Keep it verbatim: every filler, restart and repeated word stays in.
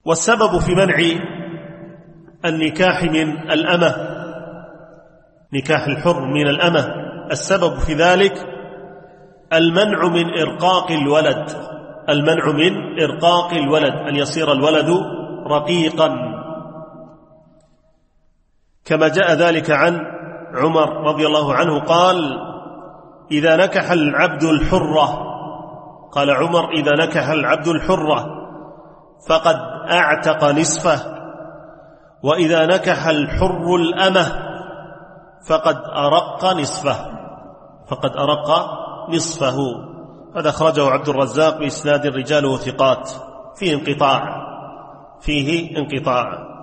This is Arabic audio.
والسبب في منع النكاح من الأمة، نكاح الحر من الأمة، السبب في ذلك المنع من إرقاق الولد، المنع من إرقاق الولد، أن يصير الولد رقيقا، كما جاء ذلك عن عمر رضي الله عنه قال: إذا نكح العبد الحرة، قال عمر: إذا نكح العبد الحرة فقد أعتق نصفه، وإذا نكح الحر الأمة فقد أرق نصفه، فقد أرق نصفه. هذا أخرجه عبد الرزاق بإسناد الرجال وثقات، فيه انقطاع، فيه انقطاع.